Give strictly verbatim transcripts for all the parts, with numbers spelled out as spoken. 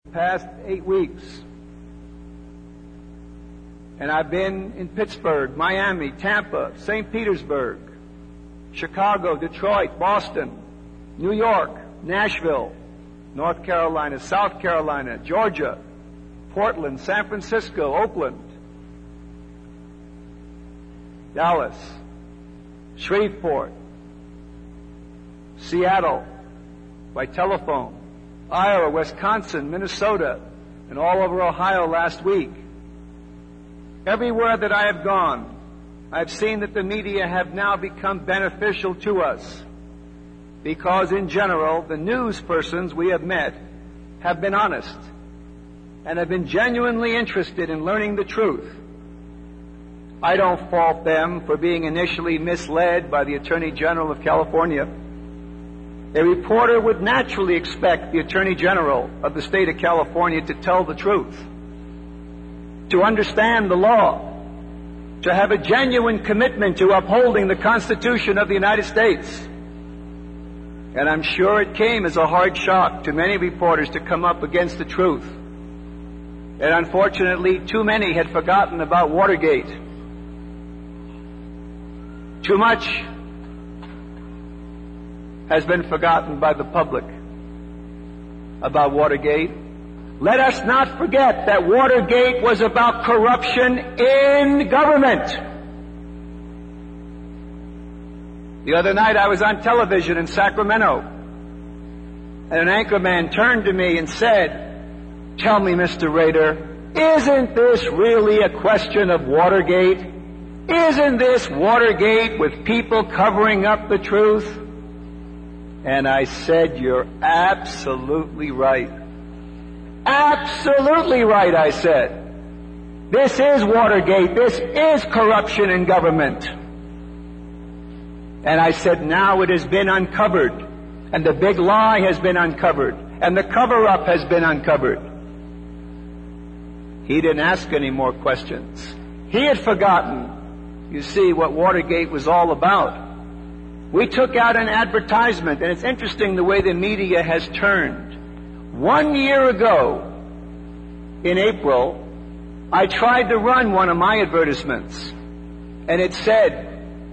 Past eight weeks. And I've been in Pittsburgh, Miami, Tampa, Saint Petersburg, Chicago, Detroit, Boston, New York, Nashville, North Carolina, South Carolina, Georgia, Portland, San Francisco, Oakland, Dallas, Shreveport, Seattle, by telephone, Iowa, Wisconsin, Minnesota, and all over Ohio last week. Everywhere that I have gone, I've seen that the media have now become beneficial to us because, in general, the news persons we have met have been honest and have been genuinely interested in learning the truth. I don't fault them for being initially misled by the Attorney General of California. A reporter would naturally expect the Attorney General of the state of California to tell the truth, to understand the law, to have a genuine commitment to upholding the Constitution of the United States. And I'm sure it came as a hard shock to many reporters to come up against the truth. And unfortunately, too many had forgotten about Watergate. Too much has been forgotten by the public about Watergate. Let us not forget that Watergate was about corruption in government. The other night I was on television in Sacramento, and an anchorman turned to me and said, "Tell me, Mister Rader, isn't this really a question of Watergate? Isn't this Watergate with people covering up the truth?" And I said, "You're absolutely right. Absolutely right," I said. "This is Watergate. This is corruption in government." And I said, now it has been uncovered, and the big lie has been uncovered, and the cover-up has been uncovered. He didn't ask any more questions. He had forgotten, you see, what Watergate was all about. We took out an advertisement, and it's interesting the way the media has turned. One year ago, in April, I tried to run one of my advertisements, and it said,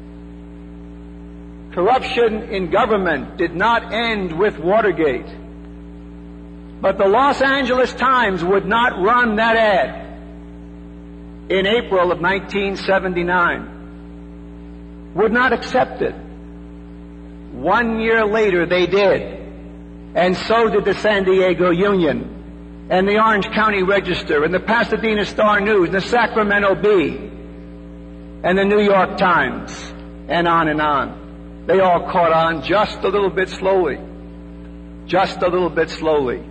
corruption in government did not end with Watergate. But the Los Angeles Times would not run that ad in April of nineteen seventy-nine. Would not accept it. One year later, they did. And so did the San Diego Union, and the Orange County Register, and the Pasadena Star News, and the Sacramento Bee, and the New York Times, and on and on. They all caught on just a little bit slowly. Just a little bit slowly.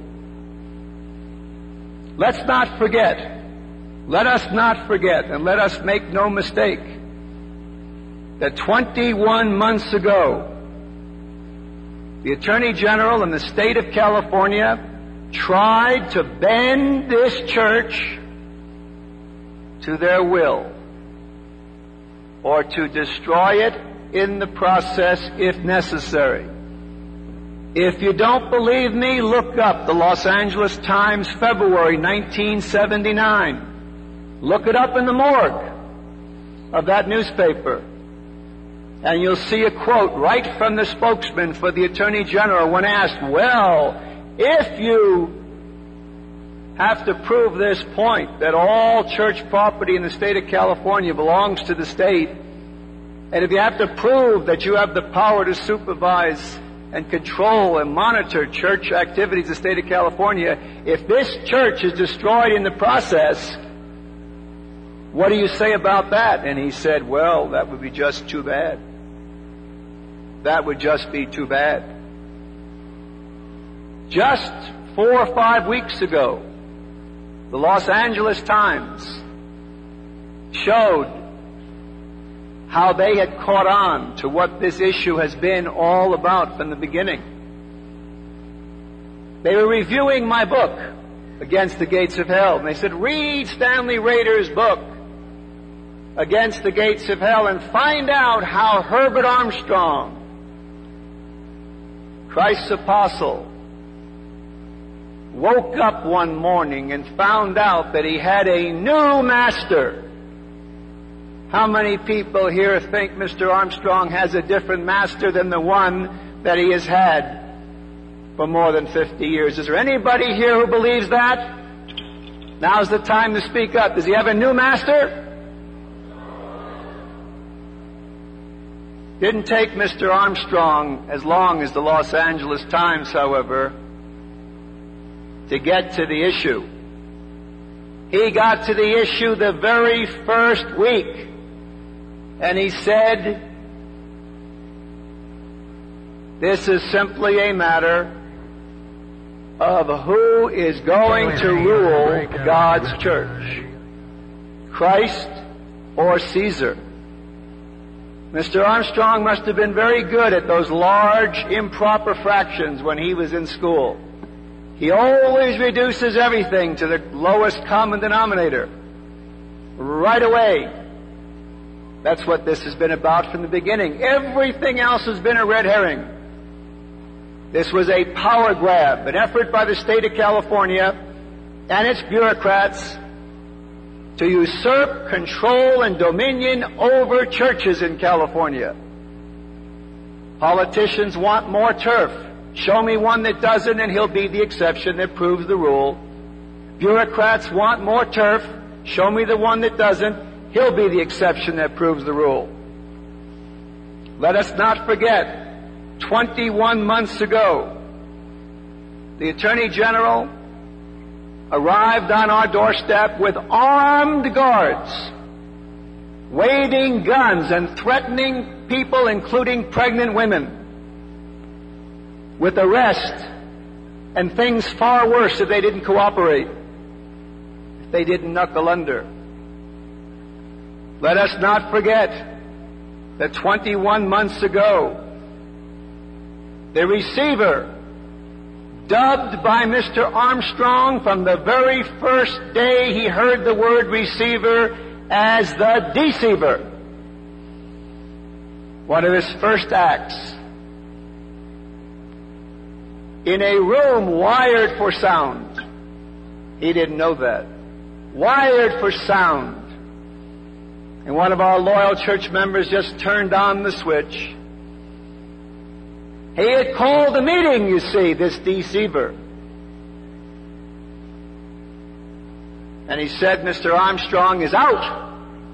Let's not forget, let us not forget, and let us make no mistake, that twenty-one months ago, the Attorney General in the state of California tried to bend this church to their will, or to destroy it in the process if necessary. If you don't believe me, look up the Los Angeles Times, February nineteen seventy-nine. Look it up in the morgue of that newspaper. And you'll see a quote right from the spokesman for the Attorney General when asked, well, if you have to prove this point, that all church property in the state of California belongs to the state, and if you have to prove that you have the power to supervise and control and monitor church activities in the state of California, if this church is destroyed in the process, what do you say about that? And he said, well, that would be just too bad. That would just be too bad. Just four or five weeks ago, the Los Angeles Times showed how they had caught on to what this issue has been all about from the beginning. They were reviewing my book, Against the Gates of Hell, and they said, read Stanley Rader's book, Against the Gates of Hell, and find out how Herbert Armstrong, Christ's apostle, woke up one morning and found out that he had a new master. How many people here think Mister Armstrong has a different master than the one that he has had for more than fifty years? Is there anybody here who believes that? Now's the time to speak up. Does he have a new master? Didn't take Mister Armstrong as long as the Los Angeles Times, however, to get to the issue. He got to the issue the very first week, and he said, this is simply a matter of who is going to rule God's church, Christ or Caesar. Mister Armstrong must have been very good at those large improper fractions when he was in school. He always reduces everything to the lowest common denominator right away. That's what this has been about from the beginning. Everything else has been a red herring. This was a power grab, an effort by the state of California and its bureaucrats to usurp control and dominion over churches in California. Politicians want more turf. Show me one that doesn't and he'll be the exception that proves the rule. Bureaucrats want more turf. Show me the one that doesn't. He'll be the exception that proves the rule. Let us not forget, twenty-one months ago, the Attorney General arrived on our doorstep with armed guards, waving guns and threatening people, including pregnant women, with arrest and things far worse if they didn't cooperate, if they didn't knuckle under. Let us not forget that twenty-one months ago, the receiver, dubbed by Mister Armstrong from the very first day he heard the word receiver as the deceiver, one of his first acts, in a room wired for sound. He didn't know that. Wired for sound. And one of our loyal church members just turned on the switch. He had called a meeting, you see, this deceiver. And he said, Mister Armstrong is out.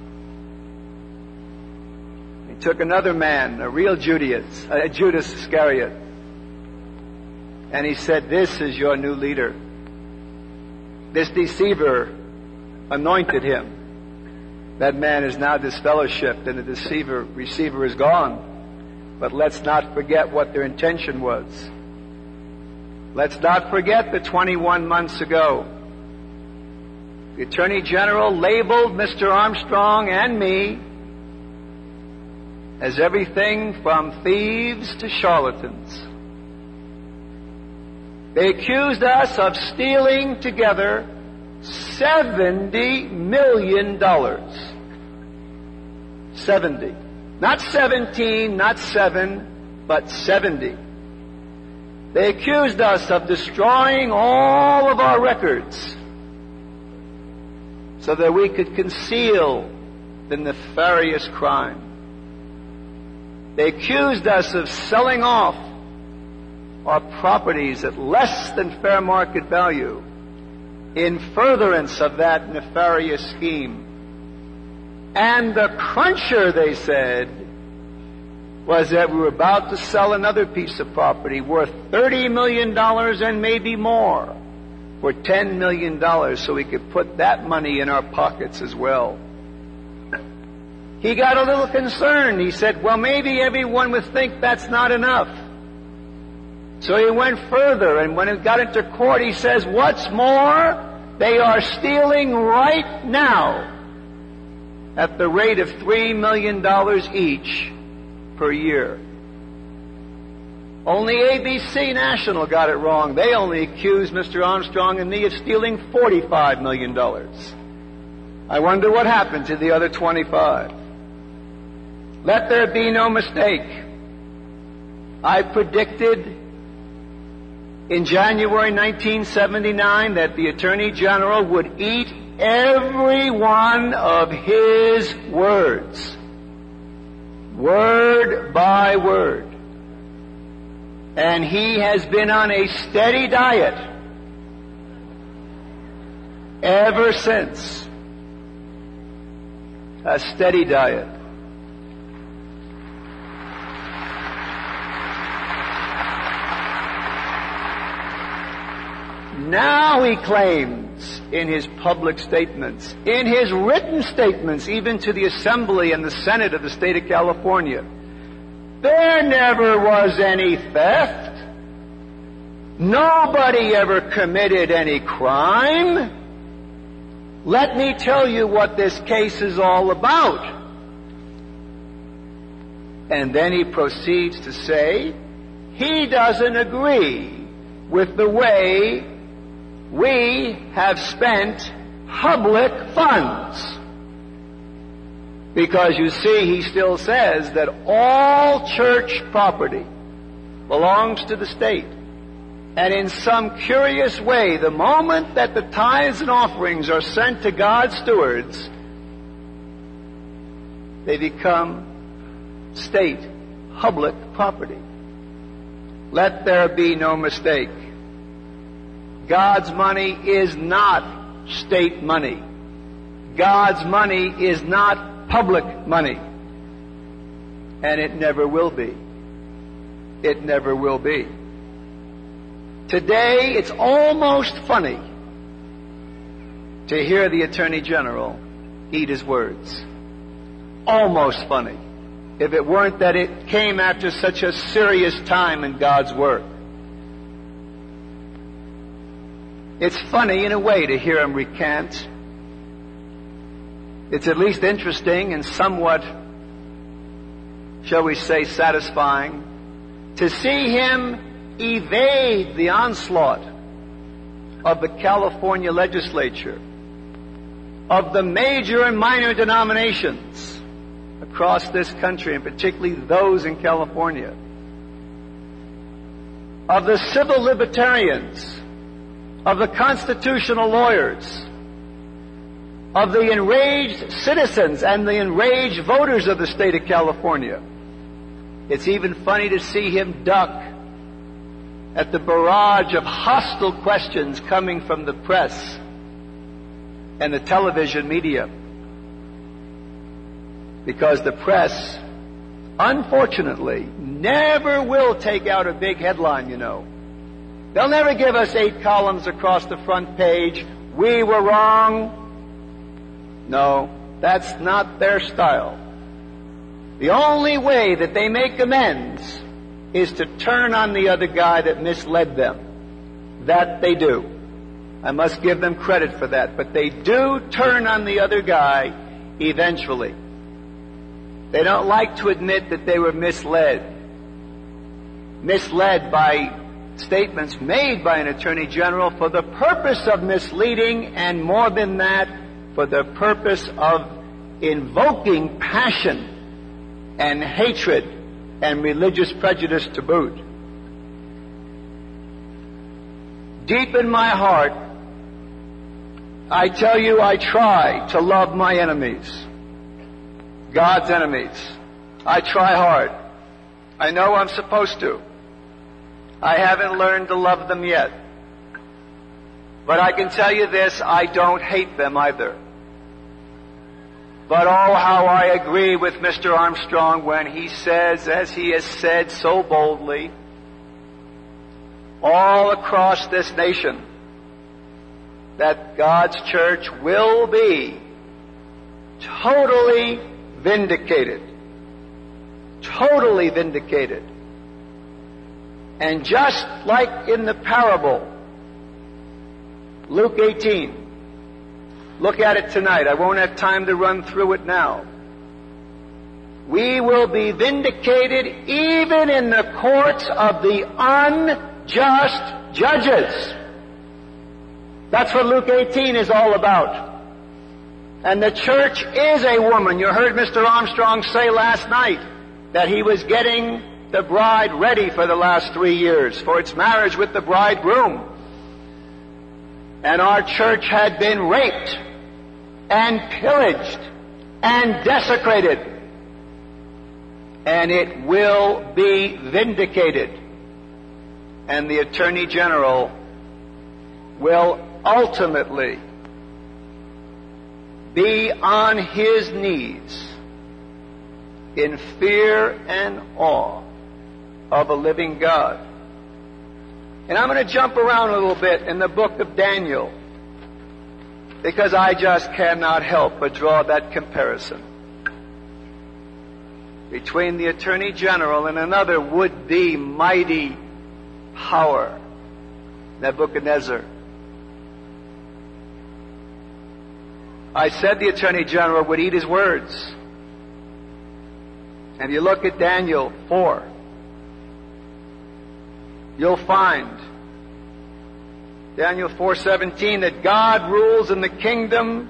He took another man, a real Judas, uh, Judas Iscariot. And he said, this is your new leader. This deceiver anointed him. That man is now disfellowshipped and the deceiver, receiver is gone. But let's not forget what their intention was. Let's not forget that twenty-one months ago, the Attorney General labeled Mister Armstrong and me as everything from thieves to charlatans. They accused us of stealing together seventy million dollars. Seventy. Not seventeen, not seven, but seventy. They accused us of destroying all of our records so that we could conceal the nefarious crime. They accused us of selling off our properties at less than fair market value in furtherance of that nefarious scheme. And the cruncher, they said, was that we were about to sell another piece of property worth thirty million dollars and maybe more for ten million dollars so we could put that money in our pockets as well. He got a little concerned. He said, well, maybe everyone would think that's not enough. So he went further, and when it got into court, he says, what's more, they are stealing right now at the rate of three million dollars each per year. Only A B C National got it wrong. They only accused Mister Armstrong and me of stealing forty-five million dollars. I wonder what happened to the other twenty-five. Let there be no mistake. I predicted in January nineteen seventy-nine that the Attorney General would eat every one of his words, word by word. And he has been on a steady diet ever since. A steady diet. Now he claims in his public statements, in his written statements, even to the Assembly and the Senate of the state of California, there never was any theft. Nobody ever committed any crime. Let me tell you what this case is all about. And then he proceeds to say he doesn't agree with the way we have spent public funds. Because you see, he still says that all church property belongs to the state. And in some curious way, the moment that the tithes and offerings are sent to God's stewards, they become state public property. Let there be no mistake. God's money is not state money. God's money is not public money. And it never will be. It never will be. Today, it's almost funny to hear the Attorney General eat his words. Almost funny. If it weren't that it came after such a serious time in God's work. It's funny in a way to hear him recant. It's at least interesting and somewhat, shall we say, satisfying to see him evade the onslaught of the California legislature, of the major and minor denominations across this country, and particularly those in California, of the civil libertarians, of the constitutional lawyers, of the enraged citizens and the enraged voters of the state of California. It's even funny to see him duck at the barrage of hostile questions coming from the press and the television media. Because the press, unfortunately, never will take out a big headline, you know. They'll never give us eight columns across the front page. We were wrong. No, that's not their style. The only way that they make amends is to turn on the other guy that misled them. That they do. I must give them credit for that. But they do turn on the other guy eventually. They don't like to admit that they were misled. Misled by statements made by an Attorney General for the purpose of misleading, and more than that, for the purpose of invoking passion and hatred and religious prejudice to boot. Deep in my heart, I tell you, I try to love my enemies, God's enemies. I try hard. I know I'm supposed to. I haven't learned to love them yet. But I can tell you this, I don't hate them either. But oh, how I agree with Mister Armstrong when he says, as he has said so boldly, all across this nation, that God's church will be totally vindicated. Totally vindicated. And just like in the parable, Luke eighteen, look at it tonight. I won't have time to run through it now. We will be vindicated even in the courts of the unjust judges. That's what Luke eighteen is all about. And the church is a woman. You heard Mister Armstrong say last night that he was getting the bride ready for the last three years for its marriage with the bridegroom. And our church had been raped and pillaged and desecrated. And it will be vindicated. And the Attorney General will ultimately be on his knees in fear and awe of a living God. And I'm going to jump around a little bit in the book of Daniel, because I just cannot help but draw that comparison between the Attorney General and another would-be mighty power, Nebuchadnezzar. I said the Attorney General would eat his words. And you look at Daniel four, you'll find, Daniel four seventeen, that God rules in the kingdom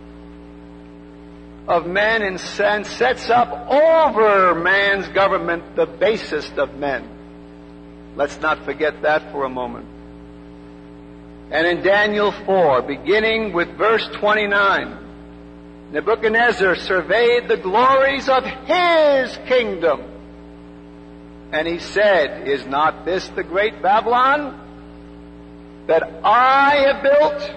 of men and sets up over man's government the basest of men. Let's not forget that for a moment. And in Daniel four, beginning with verse twenty-nine, Nebuchadnezzar surveyed the glories of his kingdom. And he said, is not this the great Babylon that I have built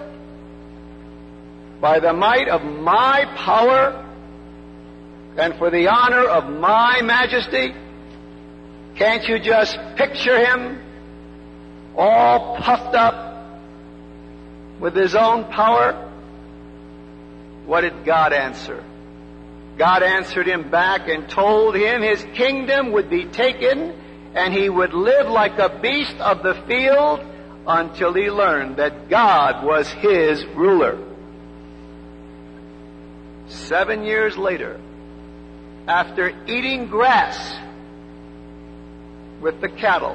by the might of my power and for the honor of my majesty? Can't you just picture him all puffed up with his own power? What did God answer? God answered him back and told him his kingdom would be taken and he would live like a beast of the field until he learned that God was his ruler. Seven years later, after eating grass with the cattle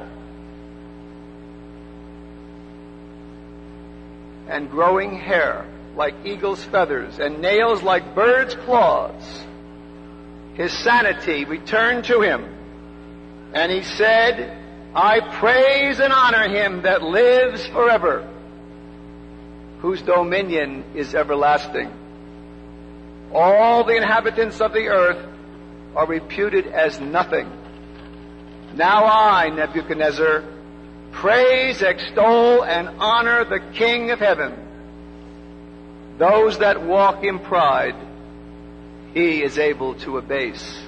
and growing hair like eagle's feathers and nails like bird's claws, his sanity returned to him, and he said, I praise and honor him that lives forever, whose dominion is everlasting. All the inhabitants of the earth are reputed as nothing. Now I, Nebuchadnezzar, praise, extol, and honor the King of heaven. Those that walk in pride, he is able to abase.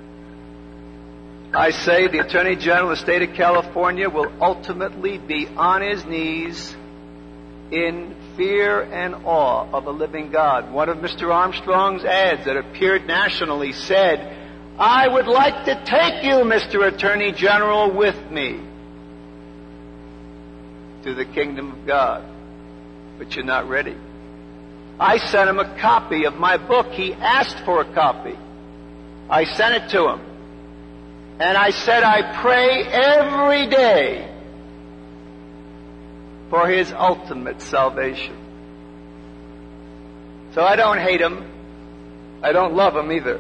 I say the Attorney General of the state of California will ultimately be on his knees in fear and awe of a living God. One of Mister Armstrong's ads that appeared nationally said, I would like to take you, Mister Attorney General, with me to the kingdom of God. But you're not ready. I sent him a copy of my book. He asked for a copy. I sent it to him. And I said, I pray every day for his ultimate salvation. So I don't hate him. I don't love him either.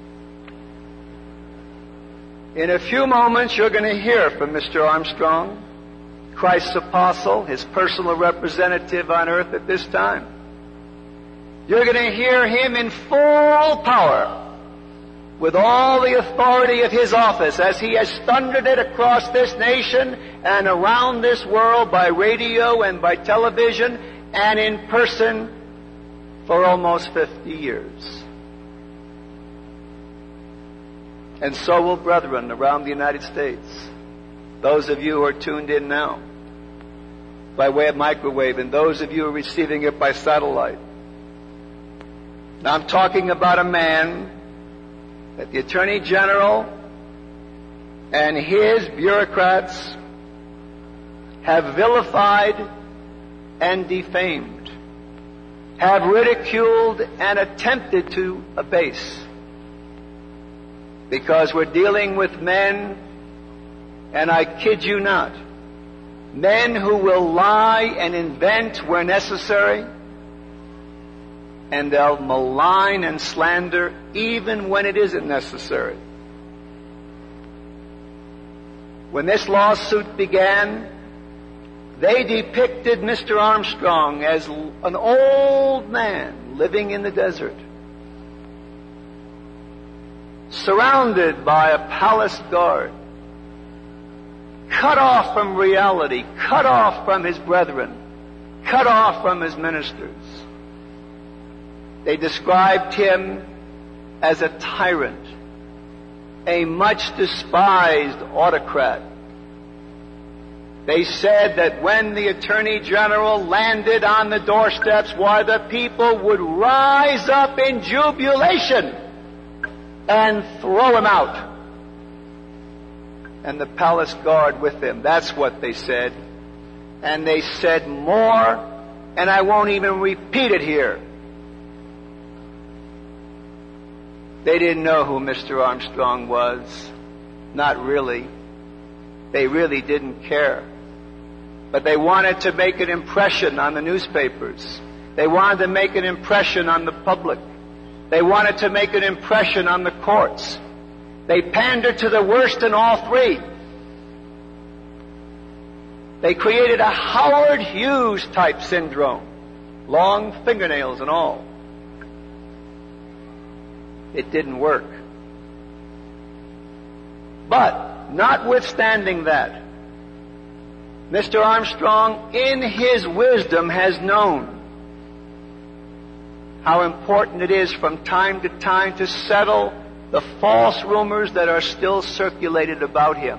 In a few moments, you're going to hear from Mister Armstrong, Christ's apostle, his personal representative on earth at this time. You're going to hear him in full power, with all the authority of his office, as he has thundered it across this nation and around this world by radio and by television and in person for almost fifty years. And so will brethren around the United States, those of you who are tuned in now by way of microwave, and those of you who are receiving it by satellite. Now I'm talking about a man that the Attorney General and his bureaucrats have vilified and defamed, have ridiculed and attempted to abase. Because we're dealing with men, and I kid you not, men who will lie and invent where necessary, and they'll malign and slander even when it isn't necessary. when this lawsuit began, they depicted Mister Armstrong as an old man living in the desert, surrounded by a palace guard, cut off from reality, cut off from his brethren, cut off from his ministers. They described him as a tyrant, a much despised autocrat. They said that when the Attorney General landed on the doorsteps, why, the people would rise up in jubilation and throw him out. And the palace guard with him. That's what they said. And they said more, and I won't even repeat it here. They didn't know who Mister Armstrong was. Not really. They really didn't care. But they wanted to make an impression on the newspapers. They wanted to make an impression on the public. They wanted to make an impression on the courts. They pandered to the worst in all three. They created a Howard Hughes type syndrome. Long fingernails and all. It didn't work. But, notwithstanding that, Mister Armstrong, in his wisdom, has known how important it is from time to time to settle the false rumors that are still circulated about him.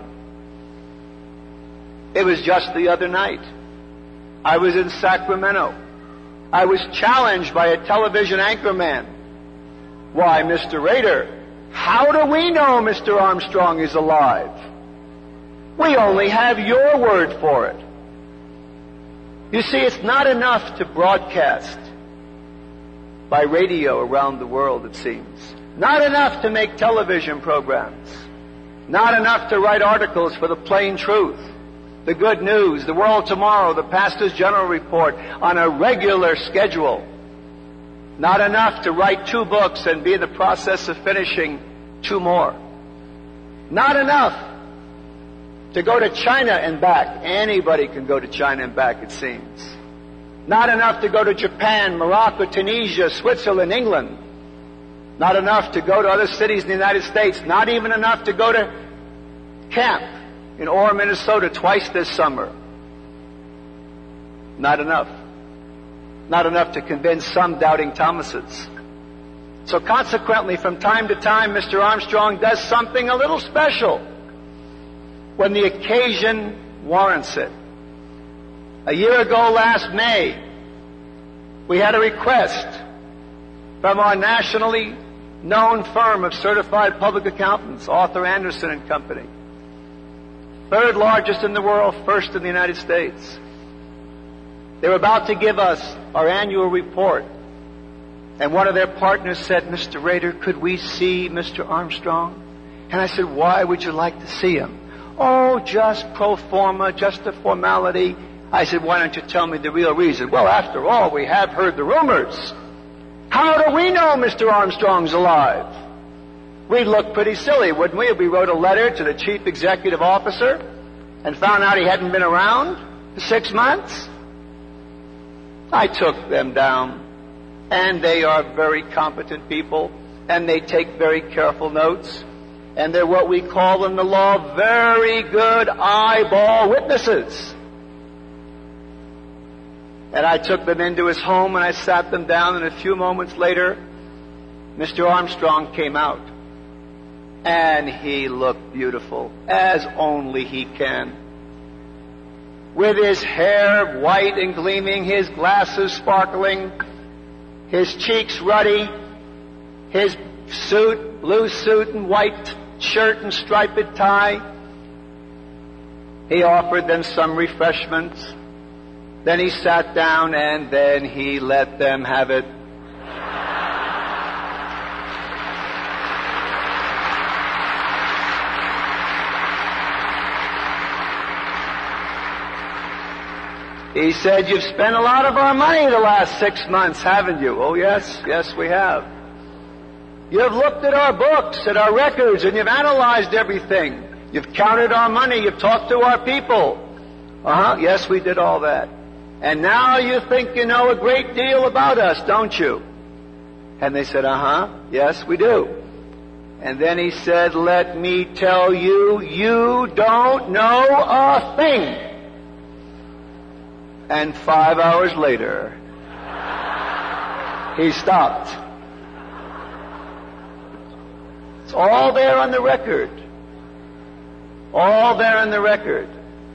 It was just the other night. I was in Sacramento. I was challenged by a television anchorman. Why, Mister Rader, how do we know Mister Armstrong is alive? We only have your word for it. You see, it's not enough to broadcast by radio around the world, it seems. Not enough to make television programs. Not enough to write articles for the plain truth, the good news, the world tomorrow, the pastor's general report on a regular schedule. Not enough to write two books and be in the process of finishing two more. Not enough to go to China and back. Anybody can go to China and back, it seems. Not enough to go to Japan, Morocco, Tunisia, Switzerland, England. Not enough to go to other cities in the United States. Not even enough to go to camp in Orr, Minnesota twice this summer. Not enough. Not enough to convince some doubting Thomases. So consequently, from time to time, Mister Armstrong does something a little special when the occasion warrants it. A year ago last May, we had a request from our nationally known firm of certified public accountants, Arthur Andersen and Company. Third largest in the world, first in the United States. They were about to give us our annual report. And one of their partners said, Mister Rader, could we see Mister Armstrong? And I said, why would you like to see him? Oh, just pro forma, just a formality. I said, why don't you tell me the real reason? Well, after all, we have heard the rumors. How do we know Mister Armstrong's alive? We'd look pretty silly, wouldn't we, if we wrote a letter to the chief executive officer and found out he hadn't been around for six months? I took them down, and they are very competent people, and they take very careful notes, and they're what we call in the law very good eyeball witnesses. And I took them into his home, and I sat them down, and a few moments later, Mister Armstrong came out. And he looked beautiful, as only he can. With his hair white and gleaming, his glasses sparkling, his cheeks ruddy, his suit, blue suit and white shirt and striped tie. He offered them some refreshments. Then he sat down, and then he let them have it. He said, you've spent a lot of our money the last six months, haven't you? Oh, yes, yes, we have. You've looked at our books, at our records, and you've analyzed everything. You've counted our money. You've talked to our people. Uh-huh. Yes, we did all that. And now you think you know a great deal about us, don't you? And they said, uh-huh. Yes, we do. And then he said, let me tell you, you don't know a thing. And five hours later, he stopped. It's all there on the record. All there on the record.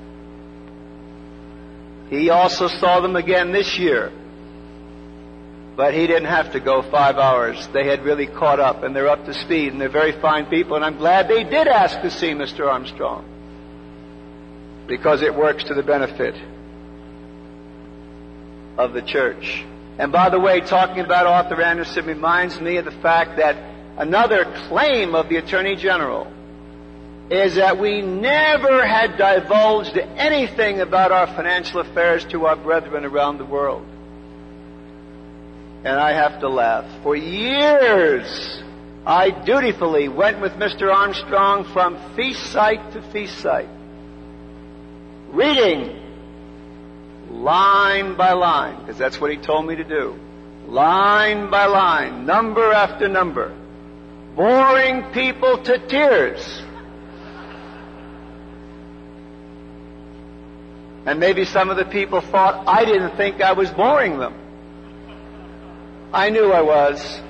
He also saw them again this year. But he didn't have to go five hours. They had really caught up, and they're up to speed, and they're very fine people, and I'm glad they did ask to see Mister Armstrong. Because it works to the benefit of the church. And by the way, talking about Arthur Andersen reminds me of the fact that another claim of the Attorney General is that we never had divulged anything about our financial affairs to our brethren around the world. And I have to laugh. For years, I dutifully went with Mister Armstrong from feast site to feast site, reading line by line, because that's what he told me to do. Line by line, number after number, boring people to tears. And maybe some of the people thought I didn't think I was boring them. I knew I was.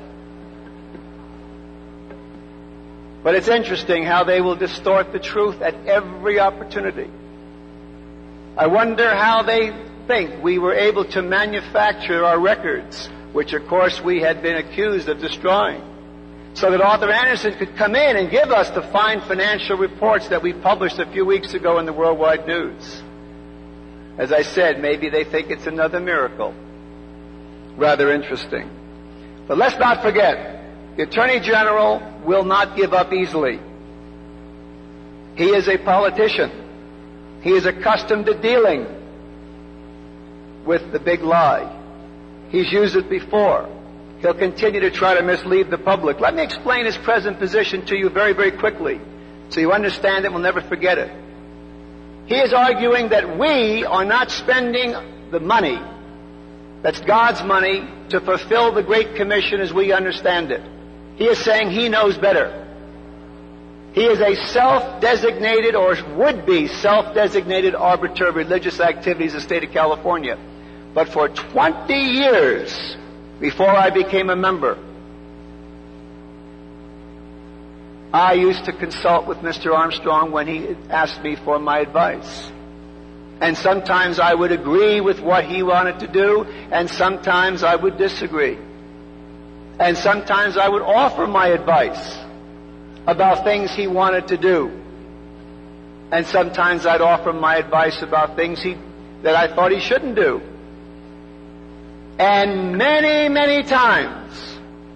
But it's interesting how they will distort the truth at every opportunity. I wonder how they think we were able to manufacture our records, which of course we had been accused of destroying, so that Arthur Andersen could come in and give us the fine financial reports that we published a few weeks ago in the Worldwide News. As I said, maybe they think it's another miracle. Rather interesting. But let's not forget, the Attorney General will not give up easily. He is a politician. He is accustomed to dealing with the big lie. He's used it before. He'll continue to try to mislead the public. Let me explain his present position to you very, very quickly, so you understand it and will never forget it. He is arguing that we are not spending the money, that's God's money, to fulfill the Great Commission as we understand it. He is saying he knows better. He is a self-designated, or would-be self-designated arbiter of religious activities in the state of California. But for twenty years, before I became a member, I used to consult with Mister Armstrong when he asked me for my advice. And sometimes I would agree with what he wanted to do, and sometimes I would disagree. And sometimes I would offer my advice about things he wanted to do. And sometimes I'd offer my advice about things he, that I thought he shouldn't do. And many, many times,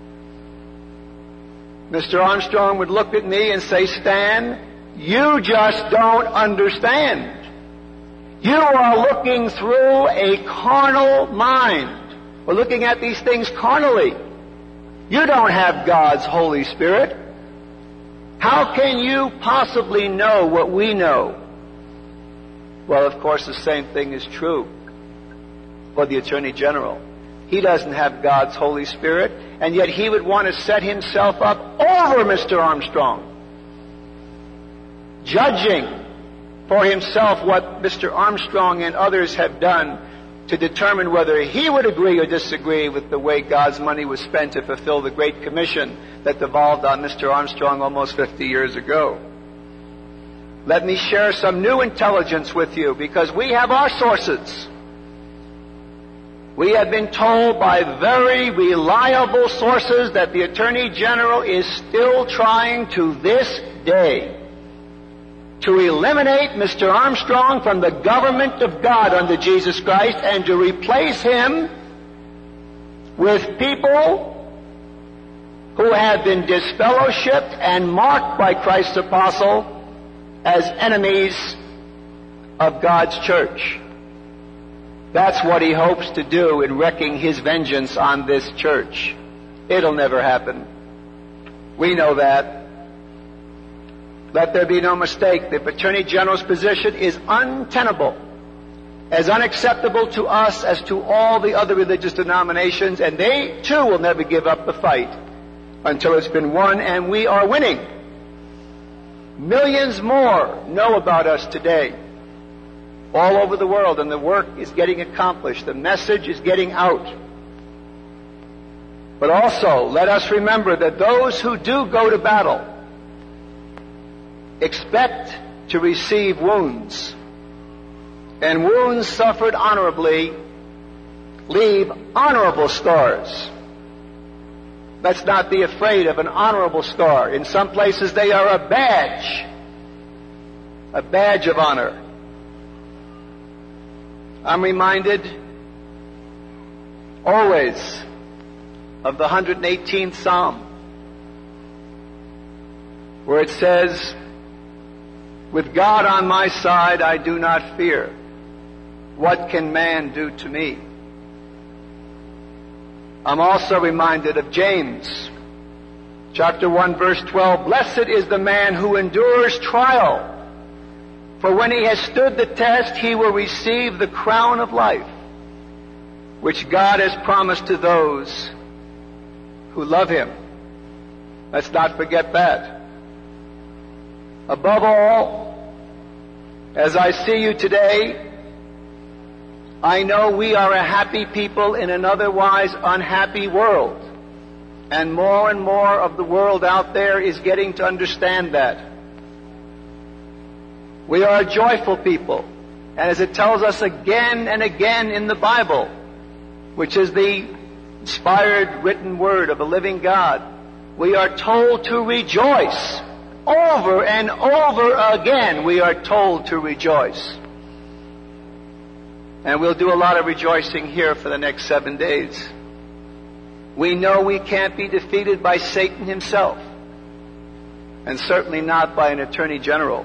Mister Armstrong would look at me and say, Stan, you just don't understand. You are looking through a carnal mind. We're looking at these things carnally. You don't have God's Holy Spirit. How can you possibly know what we know? Well, of course, the same thing is true for the Attorney General. He doesn't have God's Holy Spirit, and yet he would want to set himself up over Mister Armstrong, judging for himself what Mister Armstrong and others have done to determine whether he would agree or disagree with the way God's money was spent to fulfill the Great Commission that devolved on Mister Armstrong almost fifty years ago. Let me share some new intelligence with you, because we have our sources. We have been told by very reliable sources that the Attorney General is still trying to this day to eliminate Mister Armstrong from the government of God under Jesus Christ and to replace him with people who have been disfellowshipped and marked by Christ's apostle as enemies of God's church. That's what he hopes to do in wreaking his vengeance on this church. It'll never happen. We know that. Let there be no mistake. The Attorney General's position is untenable, as unacceptable to us as to all the other religious denominations, and they too will never give up the fight until it's been won, and we are winning. Millions more know about us today, all over the world, and the work is getting accomplished. The message is getting out. But also, let us remember that those who do go to battle expect to receive wounds. And wounds suffered honorably leave honorable scars. Let's not be afraid of an honorable scar. In some places they are a badge, a badge of honor. I'm reminded always of the one hundred eighteenth Psalm, where it says, "With God on my side, I do not fear. What can man do to me?" I'm also reminded of James, chapter one, verse twelve. "Blessed is the man who endures trial, for when he has stood the test, he will receive the crown of life, which God has promised to those who love him." Let's not forget that. Above all, as I see you today, I know we are a happy people in an otherwise unhappy world. And more and more of the world out there is getting to understand that. We are a joyful people. And as it tells us again and again in the Bible, which is the inspired written word of the living God, we are told to rejoice. Over and over again we are told to rejoice. And we'll do a lot of rejoicing here for the next seven days. We know we can't be defeated by Satan himself, and certainly not by an Attorney General.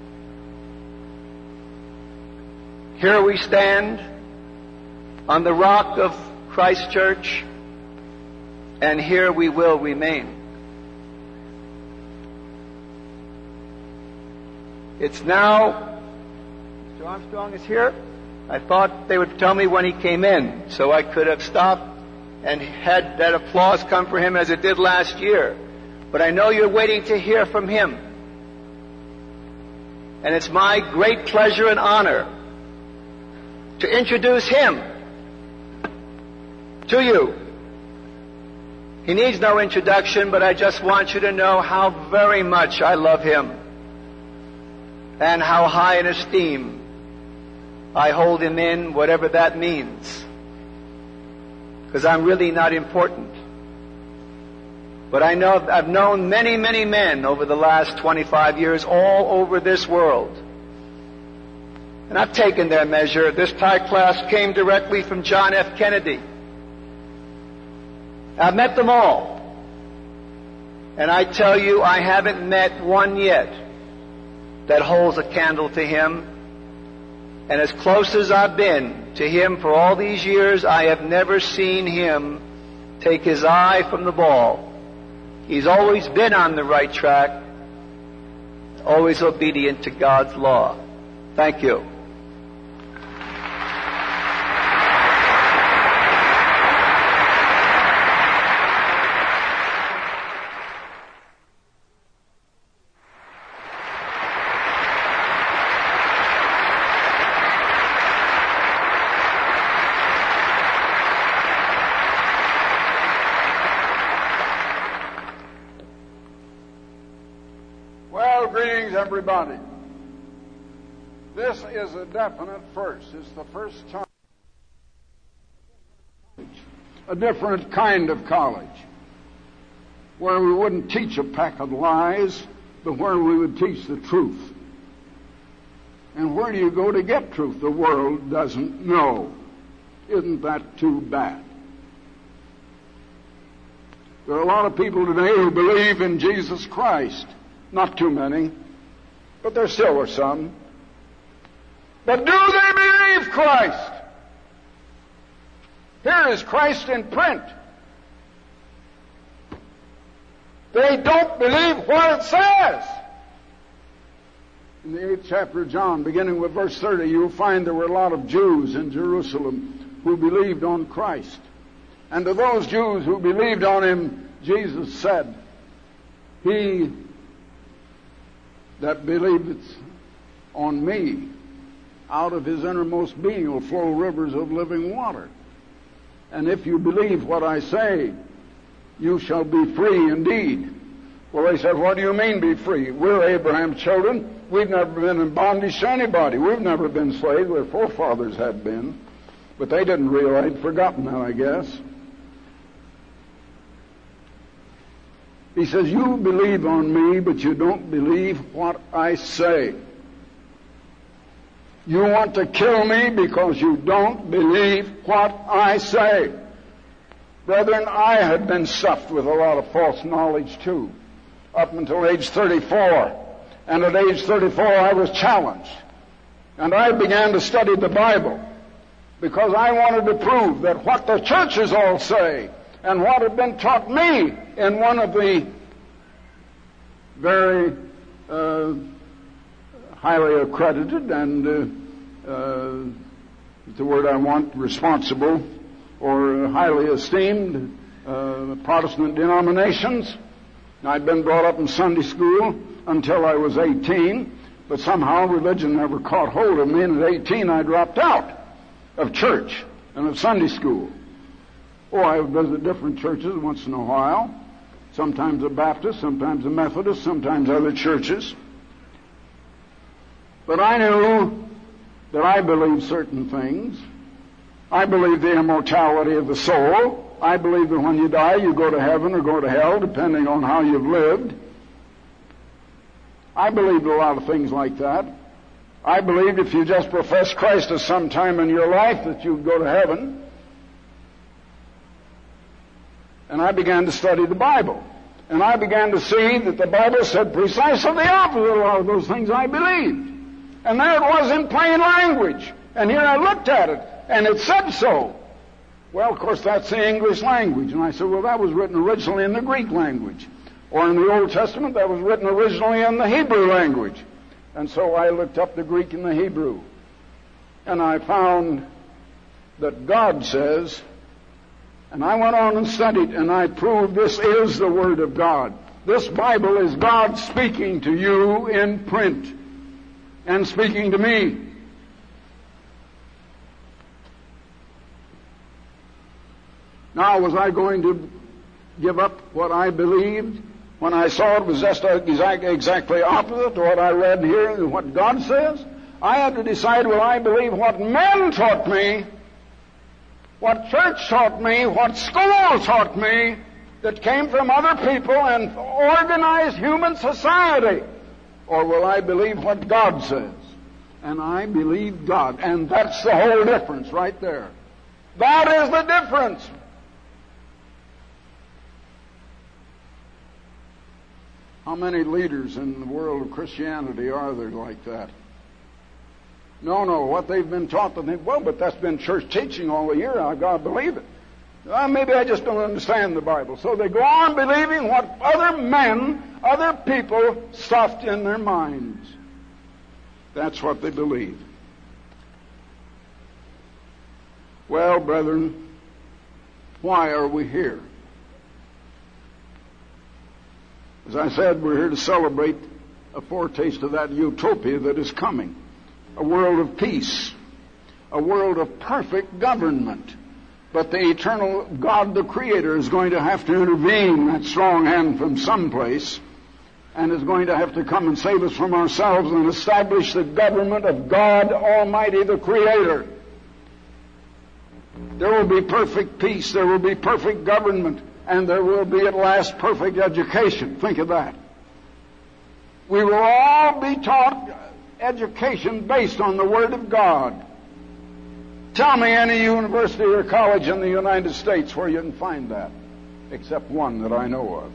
Here we stand on the rock of Christ Church, and here we will remain. It's now, Mister Armstrong is here. I thought they would tell me when he came in, so I could have stopped and had that applause come for him as it did last year. But I know you're waiting to hear from him. And it's my great pleasure and honor to introduce him to you. He needs no introduction, but I just want you to know how very much I love him and how high in esteem I hold him in, whatever that means. Because I'm really not important. But I know I've known many, many men over the last twenty-five years all over this world. And I've taken their measure. This tie class came directly from John F. Kennedy. I've met them all. And I tell you, I haven't met one yet that holds a candle to him. And as close as I've been to him for all these years, I have never seen him take his eye from the ball. He's always been on the right track, always obedient to God's law. Thank you. Everybody, this is a definite first. It's the first time a different kind of college, where we wouldn't teach a pack of lies, but where we would teach the truth. And where do you go to get truth? The world doesn't know. Isn't that too bad? There are a lot of people today who believe in Jesus Christ. Not too many, but there still are some. But do they believe Christ? Here is Christ in print. They don't believe what it says. in the eighth chapter of John, beginning with verse thirty, you'll find there were a lot of Jews in Jerusalem who believed on Christ. And to those Jews who believed on him, Jesus said, he that believeth on me, out of his innermost being will flow rivers of living water. And if you believe what I say, you shall be free indeed. Well, they said, what do you mean be free? We're Abraham's children. We've never been in bondage to anybody. We've never been slaves. Their forefathers had been. But they didn't realize, they'd forgotten that, I guess. He says, you believe on me, but you don't believe what I say. You want to kill me because you don't believe what I say. Brethren, I had been stuffed with a lot of false knowledge too, up until age thirty-four. And at age thirty-four, I was challenged. And I began to study the Bible because I wanted to prove that what the churches all say and what had been taught me in one of the very uh, highly accredited and, uh, uh, the word I want, responsible or highly esteemed uh, Protestant denominations. I'd been brought up in Sunday school until I was eighteen, but somehow religion never caught hold of me, and at eighteen I dropped out of church and of Sunday school. Oh, I would visit different churches once in a while, sometimes a Baptist, sometimes a Methodist, sometimes other churches. But I knew that I believed certain things. I believed the immortality of the soul. I believe that when you die, you go to heaven or go to hell, depending on how you've lived. I believed a lot of things like that. I believed if you just profess Christ at some time in your life that you'd go to heaven. And I began to study the Bible. And I began to see that the Bible said precisely the opposite of a lot of those things I believed. And there it was in plain language. And here I looked at it, and it said so. Well, of course, that's the English language. And I said, well, that was written originally in the Greek language. Or in the Old Testament, that was written originally in the Hebrew language. And so I looked up the Greek and the Hebrew. And I found that God says, and I went on and studied, and I proved this is the Word of God. This Bible is God speaking to you in print and speaking to me. Now, was I going to give up what I believed when I saw it was just exactly opposite to what I read here and what God says? I had to decide, will I believe what men taught me, what church taught me, what school taught me, that came from other people and organized human society? Or will I believe what God says? And I believe God. And that's the whole difference right there. That is the difference. How many leaders in the world of Christianity are there like that? No, no, what they've been taught, they think, well, but that's been church teaching all the year. I've got to believe it. Well, maybe I just don't understand the Bible. So they go on believing what other men, other people stuffed in their minds. That's what they believe. Well, brethren, why are we here? As I said, we're here to celebrate a foretaste of that utopia that is coming. A world of peace. A world of perfect government. But the eternal God, the Creator, is going to have to intervene, that strong hand from someplace, and is going to have to come and save us from ourselves and establish the government of God Almighty, the Creator. There will be perfect peace. There will be perfect government. And there will be at last perfect education. Think of that. We will all be taught education based on the Word of God. Tell me any university or college in the United States where you can find that, except one that I know of.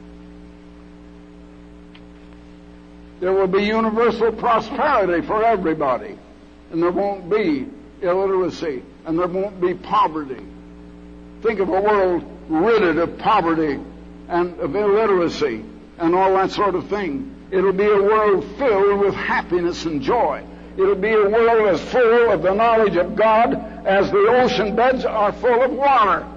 There will be universal prosperity for everybody, and there won't be illiteracy, and there won't be poverty. Think of a world ridded of poverty and of illiteracy. and all that sort of thing. It'll be a world filled with happiness and joy. It'll be a world as full of the knowledge of God as the ocean beds are full of water.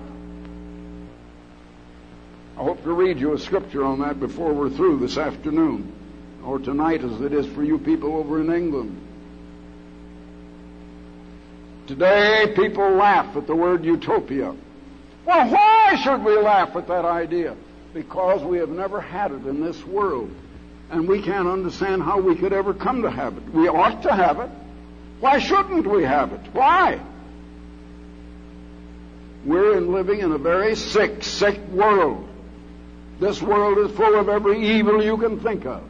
I hope to read you a scripture on that before we're through this afternoon, or tonight as it is for you people over in England. Today, people laugh at the word utopia. Well, why should we laugh at that idea? Because we have never had it in this world. And we can't understand how we could ever come to have it. We ought to have it. Why shouldn't we have it? Why? We're living in a very sick, sick world. This world is full of every evil you can think of.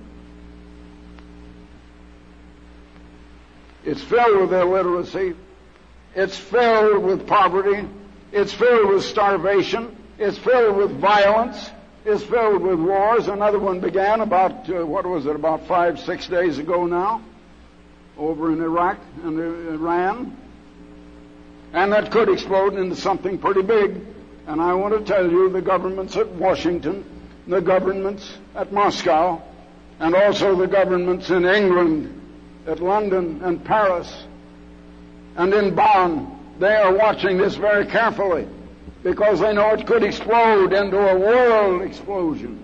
It's filled with illiteracy. It's filled with poverty. It's filled with starvation. It's filled with violence. It's filled with wars. Another one began about, uh, what was it, about five, six days ago now, over in Iraq and Iran. And that could explode into something pretty big. And I want to tell you, the governments at Washington, the governments at Moscow, and also the governments in England, at London and Paris, and in Bonn, they are watching this very carefully, because they know it could explode into a world explosion.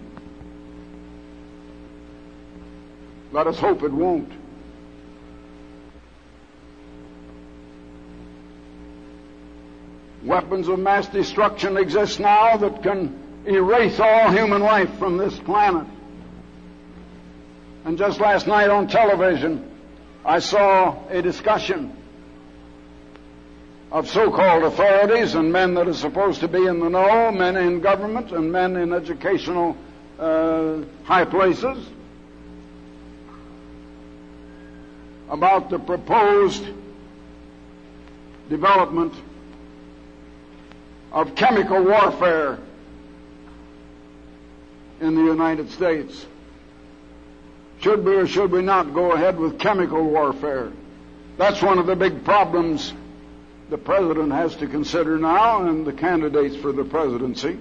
Let us hope it won't. Weapons of mass destruction exist now that can erase all human life from this planet. And just last night on television, I saw a discussion of so-called authorities and men that are supposed to be in the know, men in government and men in educational uh, high places, about the proposed development of chemical warfare in the United States. Should we or should we not go ahead with chemical warfare? That's one of the big problems the president has to consider now, and the candidates for the presidency.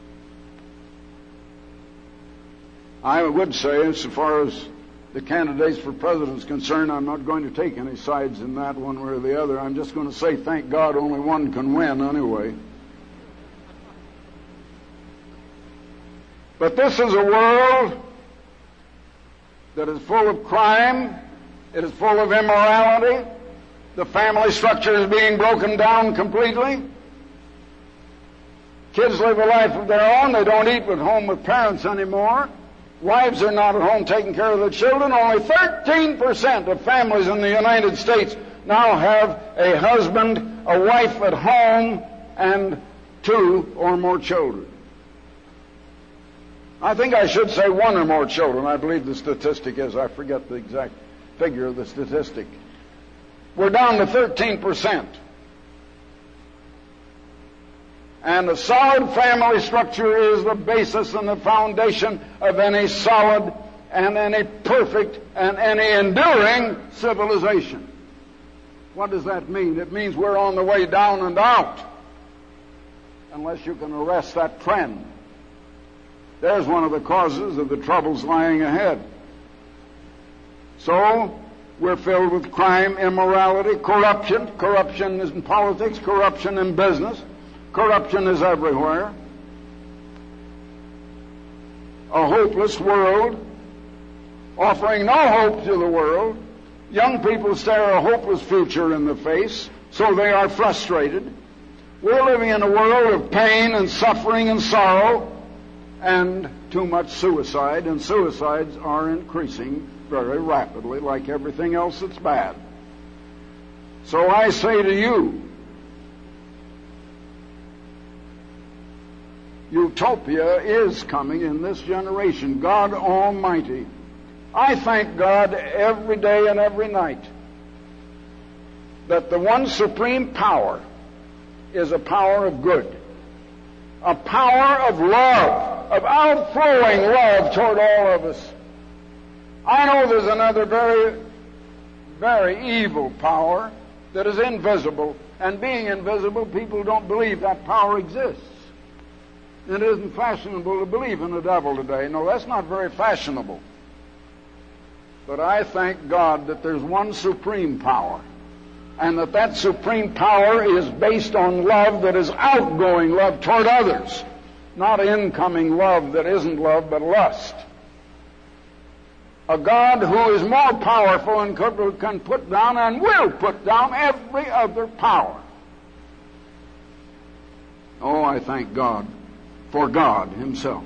I would say, as far as the candidates for president is concerned, I'm not going to take any sides in that one way or the other. I'm just going to say, thank God, only one can win anyway. But this is a world that is full of crime. It is full of immorality. The family structure is being broken down completely. Kids live a life of their own. They don't eat at home with parents anymore. Wives are not at home taking care of their children. Only thirteen percent of families in the United States now have a husband, a wife at home, and two or more children. I think I should say one or more children. I believe the statistic is, I forget the exact figure of the statistic. We're down to thirteen percent. And a solid family structure is the basis and the foundation of any solid and any perfect and any enduring civilization. What does that mean? It means we're on the way down and out, unless you can arrest that trend. There's one of the causes of the troubles lying ahead. So, we're filled with crime, immorality, corruption. Corruption is in politics, corruption in business. Corruption is everywhere. A hopeless world, offering no hope to the world. Young people stare a hopeless future in the face, so they are frustrated. We're living in a world of pain and suffering and sorrow, and too much suicide, and suicides are increasing very rapidly, like everything else that's bad. So I say to you, utopia is coming in this generation. God Almighty. I thank God every day and every night that the one supreme power is a power of good, a power of love, of outflowing love toward all of us. I know there's another very, very evil power that is invisible, and being invisible, people don't believe that power exists. It isn't fashionable to believe in the devil today. No, that's not very fashionable. But I thank God that there's one supreme power, and that that supreme power is based on love that is outgoing love toward others, not incoming love that isn't love but lust. A God who is more powerful and can put down and will put down every other power. Oh, I thank God for God Himself.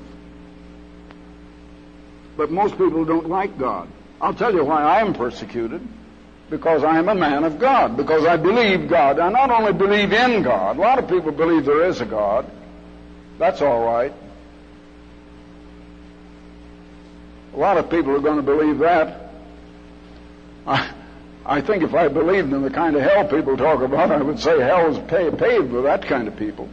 But most people don't like God. I'll tell you why I am persecuted. Because I am a man of God. Because I believe God. I not only believe in God. A lot of people believe there is a God. That's all right. A lot of people are going to believe that. I, I think if I believed in the kind of hell people talk about, I would say hell is pay, paved with that kind of people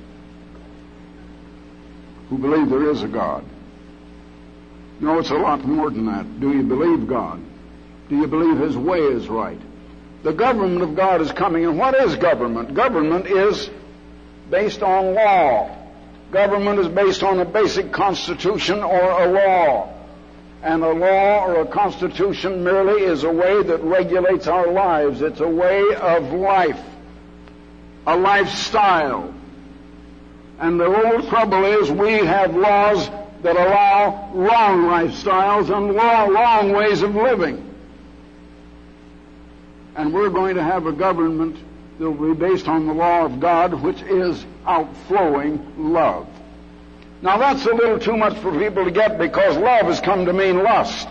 who believe there is a God. No, it's a lot more than that. Do you believe God? Do you believe His way is right? The government of God is coming, and what is government? Government is based on law. Government is based on a basic constitution or a law. And a law or a constitution merely is a way that regulates our lives. It's a way of life, a lifestyle. And the old trouble is we have laws that allow wrong lifestyles and wrong, wrong ways of living. And we're going to have a government that will be based on the law of God, which is outflowing love. Now that's a little too much for people to get, because love has come to mean lust.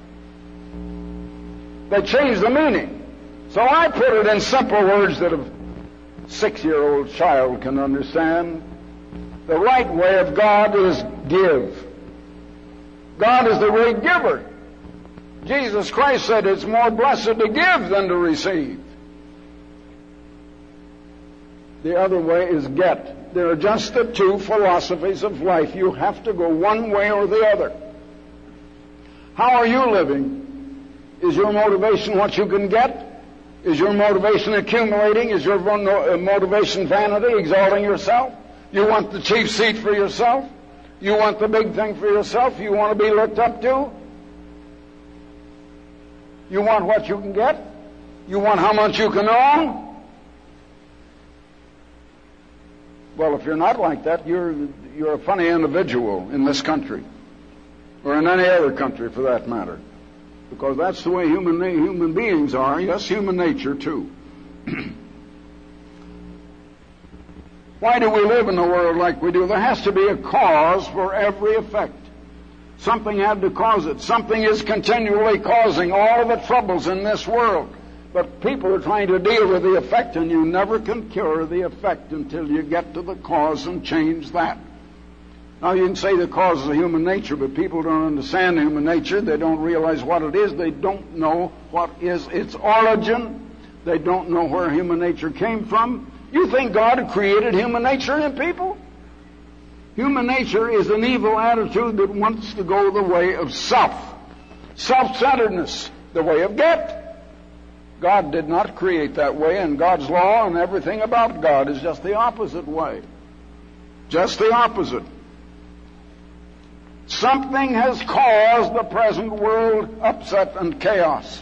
They changed the meaning. So I put it in simple words that a six-year-old child can understand. The right way of God is give. God is the great giver. Jesus Christ said it's more blessed to give than to receive. The other way is get. There are just the two philosophies of life. You have to go one way or the other. How are you living? Is your motivation what you can get? Is your motivation accumulating? Is your motivation vanity, exalting yourself? You want the chief seat for yourself? You want the big thing for yourself? You want to be looked up to? You want what you can get? You want how much you can own? Well, if you're not like that, you're you're a funny individual in this country, or in any other country for that matter, because that's the way human human beings are. Yes, human nature too. Why do we live in the world like we do? There has to be a cause for every effect. Something had to cause it. Something is continually causing all of the troubles in this world. But people are trying to deal with the effect, and you never can cure the effect until you get to the cause and change that. Now, you can say the cause is human nature, but people don't understand human nature. They don't realize what it is. They don't know what is its origin. They don't know where human nature came from. You think God created human nature in people? Human nature is an evil attitude that wants to go the way of self. Self-centeredness, the way of get. God did not create that way, and God's law and everything about God is just the opposite way. Just the opposite. Something has caused the present world upset and chaos.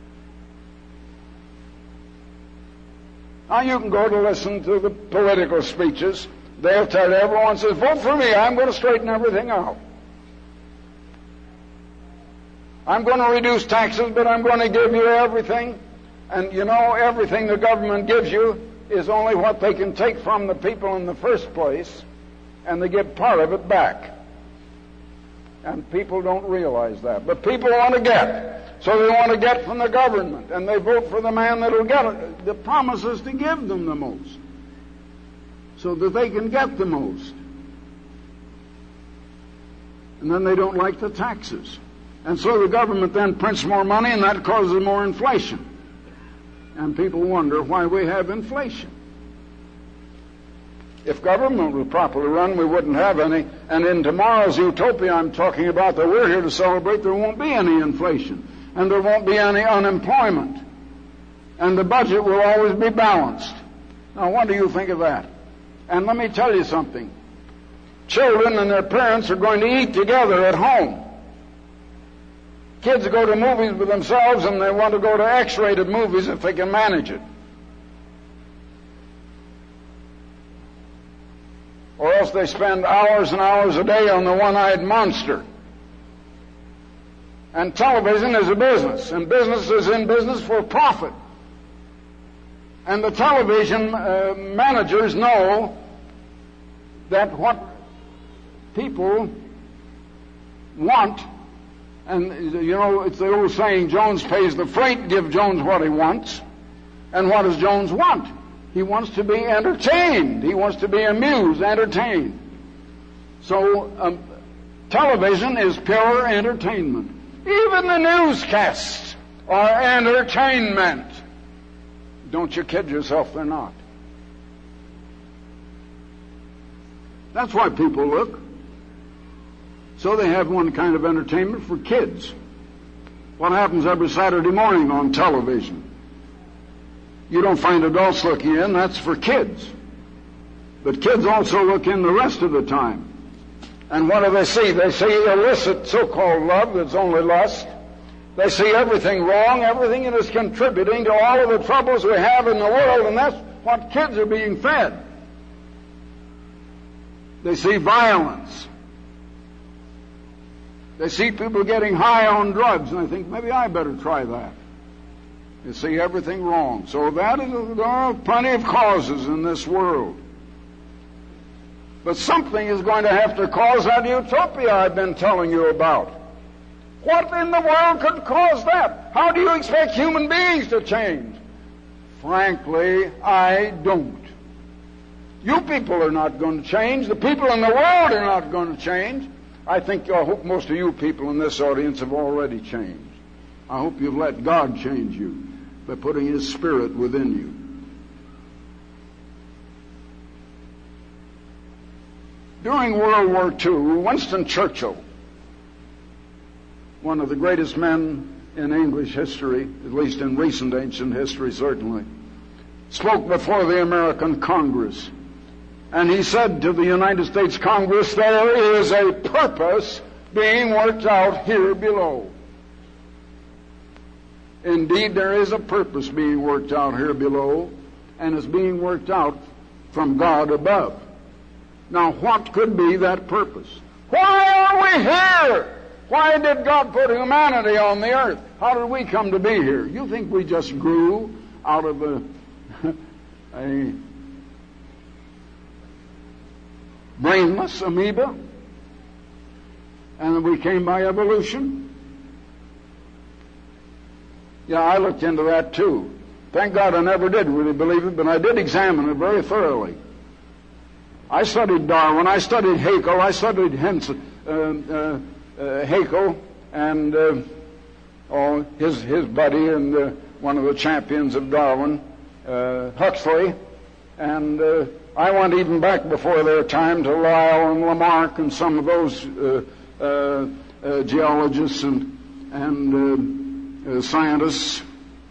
Now you can go to listen to the political speeches. They'll tell everyone, says, vote for me, I'm going to straighten everything out. I'm going to reduce taxes, but I'm going to give you everything. And you know, everything the government gives you is only what they can take from the people in the first place, and they give part of it back. And people don't realize that. But people want to get. So they want to get from the government, and they vote for the man that'll get it. The promise is to give them the most, so that they can get the most. And then they don't like the taxes. And so the government then prints more money, and that causes more inflation. And people wonder why we have inflation. If government were properly run, we wouldn't have any. And in tomorrow's utopia I'm talking about that we're here to celebrate, there won't be any inflation. And there won't be any unemployment. And the budget will always be balanced. Now, what do you think of that? And let me tell you something. children and their parents are going to eat together at home. Kids go to movies with themselves and they want to go to X-rated movies if they can manage it. Or else they spend hours and hours a day on the one-eyed monster. And television is a business, and business is in business for profit. And the television uh, managers know that what people want, and you know, it's the old saying, Jones pays the freight, give Jones what he wants. And what does Jones want? He wants to be entertained. He wants to be amused, entertained. So um, television is pure entertainment. Even the newscasts are entertainment. Don't you kid yourself, they're not. That's why people look. So they have one kind of entertainment for kids. What happens every Saturday morning on television? You don't find adults looking in, that's for kids. But kids also look in the rest of the time. And what do they see? They see illicit so-called love that's only lust. They see everything wrong, everything that is contributing to all of the troubles we have in the world, and that's what kids are being fed. They see violence. They see people getting high on drugs, and they think, maybe I better try that. They see everything wrong. So that is, there are plenty of causes in this world. But something is going to have to cause that utopia I've been telling you about. What in the world could cause that? How do you expect human beings to change? Frankly, I don't. You people are not going to change. The people in the world are not going to change. I think, I hope most of you people in this audience have already changed. I hope you've let God change you by putting His Spirit within you. During World War Two, Winston Churchill, one of the greatest men in English history, at least in recent ancient history certainly, spoke before the American Congress. And he said to the United States Congress, there is a purpose being worked out here below. Indeed, there is a purpose being worked out here below, and it's being worked out from God above. Now, what could be that purpose? Why are we here? Why did God put humanity on the earth? How did we come to be here? You think we just grew out of a, a brainless amoeba and then we came by evolution? Yeah, I looked into that too. Thank God I never did really believe it, but I did examine it very thoroughly. I studied Darwin, I studied Haeckel, I studied Henson, uh, uh, uh, Haeckel and uh, oh, his his buddy and uh, one of the champions of Darwin, uh, Huxley, and uh, I went even back before their time to Lyell and Lamarck and some of those uh, uh, uh, geologists and and uh, uh, scientists.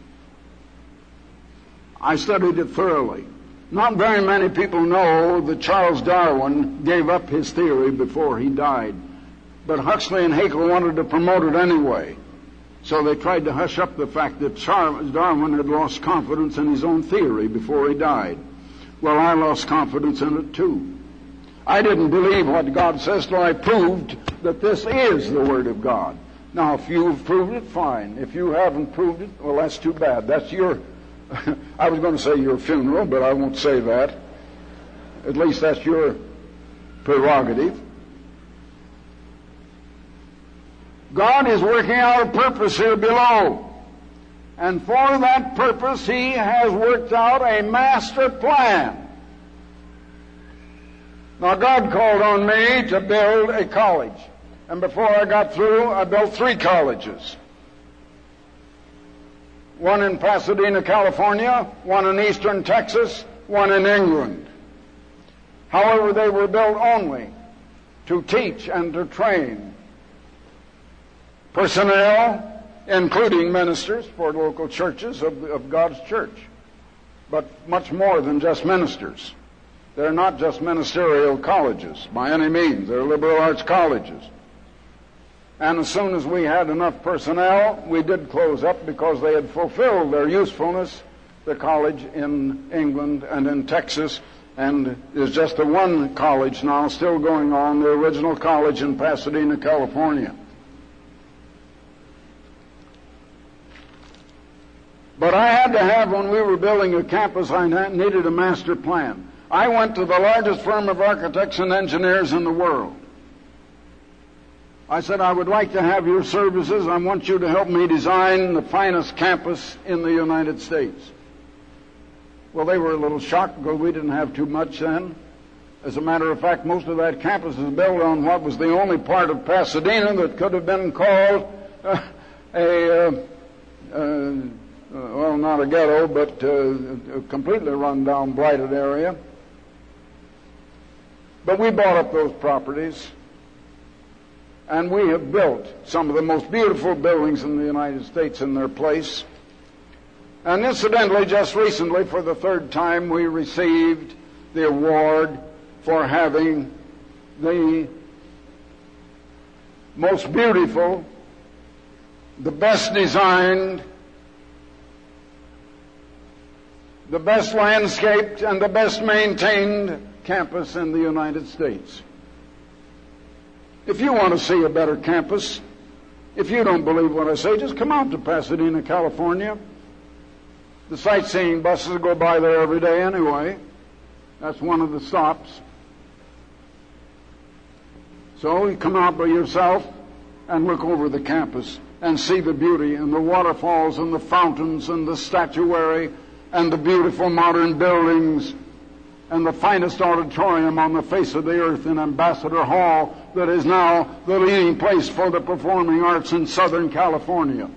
I studied it thoroughly. Not very many people know that Charles Darwin gave up his theory before he died. But Huxley and Haeckel wanted to promote it anyway. So they tried to hush up the fact that Charles Darwin had lost confidence in his own theory before he died. Well, I lost confidence in it too. I didn't believe what God says till I proved that this is the Word of God. Now, if you've proved it, fine. If you haven't proved it, well, that's too bad. That's your... I was going to say your funeral, but I won't say that. At least that's your prerogative. God is working out a purpose here below. And for that purpose, He has worked out a master plan. Now, God called on me to build a college. And before I got through, I built three colleges. One in Pasadena, California, one in eastern Texas, one in England. However, they were built only to teach and to train personnel, including ministers for local churches of, of God's church, but much more than just ministers. They're not just ministerial colleges by any means. They're liberal arts colleges. And as soon as we had enough personnel, we did close up because they had fulfilled their usefulness, the college in England and in Texas. And there's just the one college now still going on, the original college in Pasadena, California. But I had to have, when we were building a campus, I needed a master plan. I went to the largest firm of architects and engineers in the world. I said, I would like to have your services. I want you to help me design the finest campus in the United States. Well, they were a little shocked because we didn't have too much then. As a matter of fact, most of that campus is built on what was the only part of Pasadena that could have been called uh, a, uh, uh, well, not a ghetto, but uh, a completely run-down, blighted area. But we bought up those properties, and we have built some of the most beautiful buildings in the United States in their place. And incidentally, just recently, for the third time, we received the award for having the most beautiful, the best designed, the best landscaped, and the best maintained campus in the United States. If you want to see a better campus, if you don't believe what I say, just come out to Pasadena, California. The sightseeing buses go by there every day anyway. That's one of the stops. So you come out by yourself and look over the campus and see the beauty and the waterfalls and the fountains and the statuary and the beautiful modern buildings and the finest auditorium on the face of the earth in Ambassador Hall that is now the leading place for the performing arts in Southern California.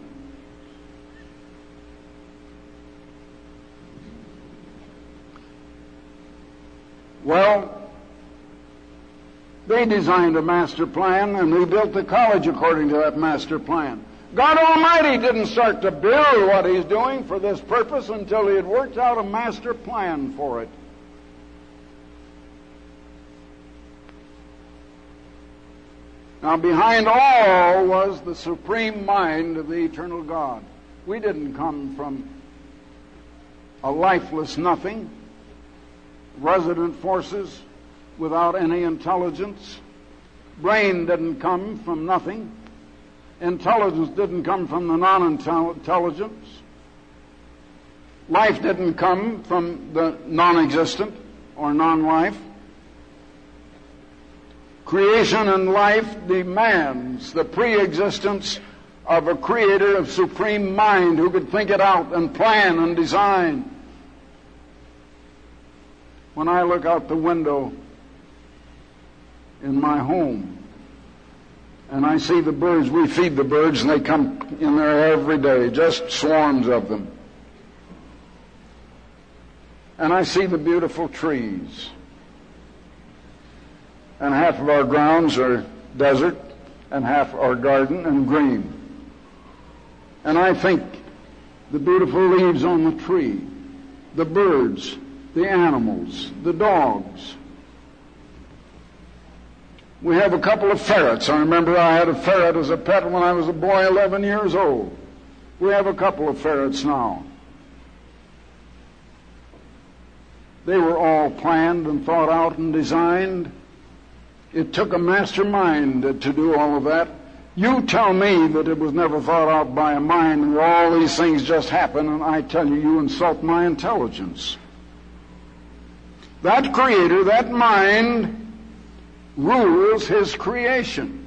Well, they designed a master plan, and they built the college according to that master plan. God Almighty didn't start to build what He's doing for this purpose until He had worked out a master plan for it. Now, behind all was the supreme mind of the eternal God. We didn't come from a lifeless nothing, resident forces without any intelligence. Brain didn't come from nothing. Intelligence didn't come from the non-intelligence. Life didn't come from the non-existent or non-life. Creation and life demands the pre-existence of a creator of supreme mind who could think it out and plan and design. When I look out the window in my home and I see the birds, we feed the birds and they come in there every day, just swarms of them. And I see the beautiful trees. And half of our grounds are desert and half are garden and green. And I think the beautiful leaves on the tree, the birds, the animals, the dogs. We have a couple of ferrets. I remember I had a ferret as a pet when I was a boy eleven years old. We have a couple of ferrets now. They were all planned and thought out and designed. It took a master mind to do all of that. You tell me that it was never thought out by a mind and all these things just happen, and I tell you, you insult my intelligence. That creator, that mind, rules his creation.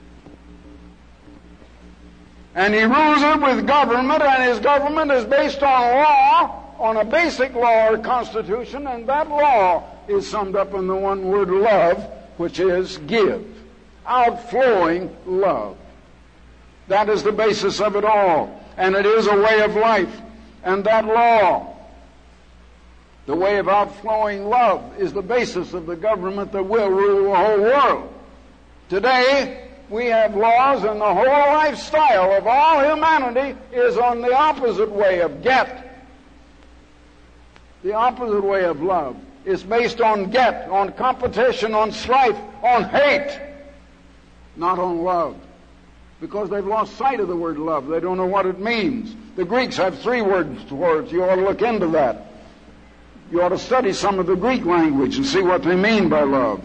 And he rules it with government, and his government is based on law, on a basic law or constitution, and that law is summed up in the one word love, which is give. Outflowing love. That is the basis of it all. And it is a way of life. And that law, the way of outflowing love, is the basis of the government that will rule the whole world. Today, we have laws, and the whole lifestyle of all humanity is on the opposite way of get. The opposite way of love. is based on get, on competition, on strife, on hate, not on love. Because they've lost sight of the word love. They don't know what it means. The Greeks have three words for it. You ought to look into that. You ought to study some of the Greek language and see what they mean by love.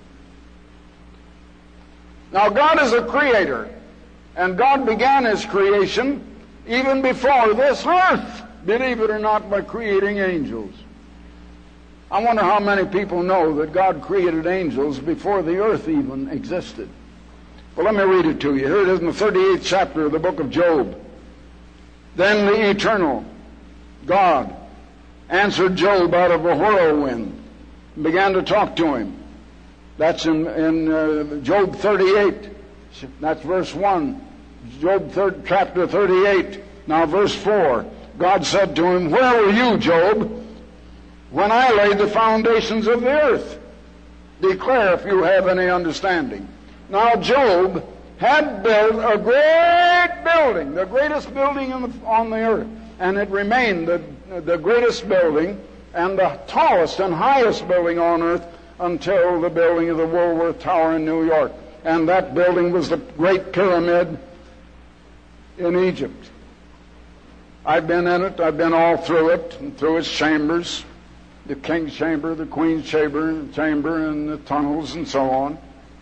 Now, God is a creator, and God began His creation even before this earth, believe it or not, by creating angels. I wonder how many people know that God created angels before the earth even existed. Well, let me read it to you. Here it is in the thirty-eighth chapter of the book of Job. Then the eternal God answered Job out of a whirlwind and began to talk to him. That's in, in uh, Job thirty-eight. That's verse one. Job third, chapter thirty-eight. Now verse four. God said to him, "Where were you, Job, when I laid the foundations of the earth? Declare if you have any understanding." Now Job had built a great building, the greatest building in the, on the earth, and it remained the, the greatest building and the tallest and highest building on earth until the building of the Woolworth Tower in New York. And that building was the Great Pyramid in Egypt. I've been in it. I've been all through it and through its chambers, the king's chamber, the queen's chamber, chamber, and the tunnels and so on.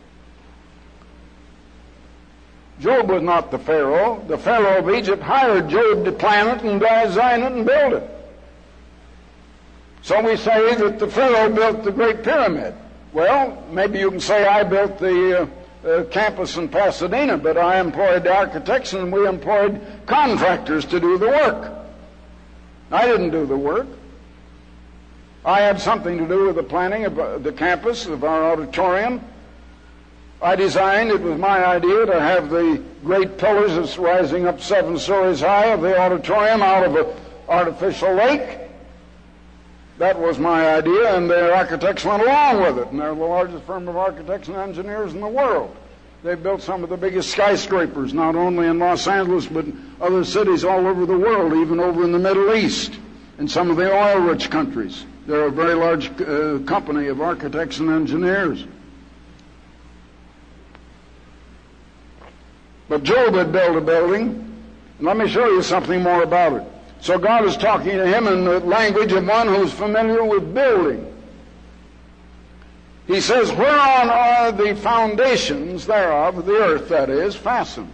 Job was not the Pharaoh. The Pharaoh of Egypt hired Job to plan it and design it and build it. So we say that the Pharaoh built the Great Pyramid. Well, maybe you can say I built the uh, uh, campus in Pasadena, but I employed the architects and we employed contractors to do the work. I didn't do the work. I had something to do with the planning of uh, the campus, of our auditorium. I designed, it was my idea to have the great pillars that's rising up seven stories high of the auditorium out of an artificial lake. That was my idea, and the architects went along with it, and they're the largest firm of architects and engineers in the world. They built some of the biggest skyscrapers, not only in Los Angeles, but other cities all over the world, even over in the Middle East, in some of the oil-rich countries. They're a very large uh, company of architects and engineers. But Job had built a building, and let me show you something more about it. So God is talking to him in the language of one who's familiar with building. He says, "Whereon are the foundations thereof, the earth that is, fastened?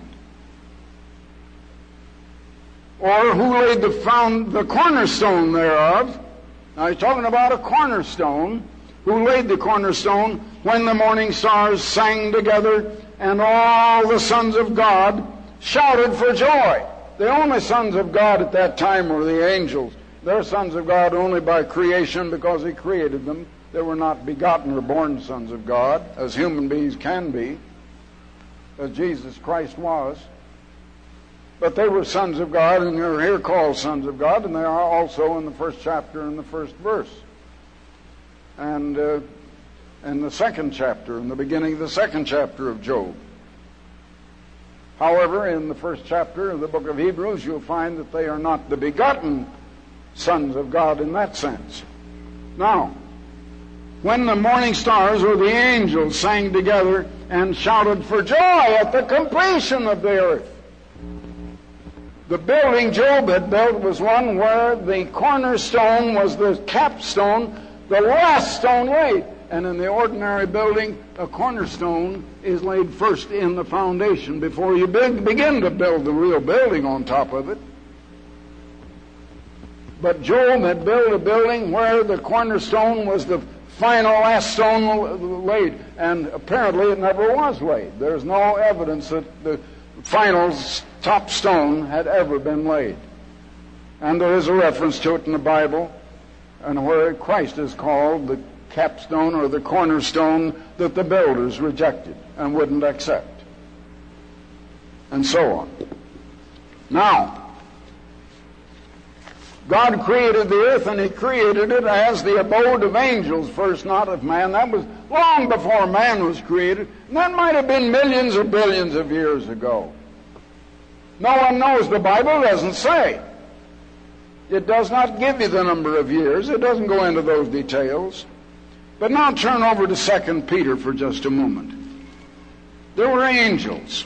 Or who laid the found the cornerstone thereof?" Now he's talking about a cornerstone. Who laid the cornerstone when the morning stars sang together and all the sons of God shouted for joy? The only sons of God at that time were the angels. They're sons of God only by creation because He created them. They were not begotten or born sons of God, as human beings can be, as Jesus Christ was. But they were sons of God, and they're here called sons of God, and they are also in the first chapter and the first verse. And uh, in the second chapter, in the beginning of the second chapter of Job. However, in the first chapter of the book of Hebrews, you'll find that they are not the begotten sons of God in that sense. Now, when the morning stars or the angels sang together and shouted for joy at the completion of the earth, the building Job had built was one where the cornerstone was the capstone, the last stone laid. And in the ordinary building, a cornerstone is laid first in the foundation before you begin to build the real building on top of it. But Job had built a building where the cornerstone was the final last stone laid. And apparently it never was laid. There's no evidence that the final top stone had ever been laid. And there is a reference to it in the Bible, and where Christ is called the capstone or the cornerstone that the builders rejected and wouldn't accept, and so on. Now, God created the earth, and He created it as the abode of angels first, not of man. That was long before man was created, and that might have been millions or billions of years ago. No one knows. The Bible doesn't say. It does not give you the number of years. It doesn't go into those details. But now turn over to Second Peter for just a moment. There were angels.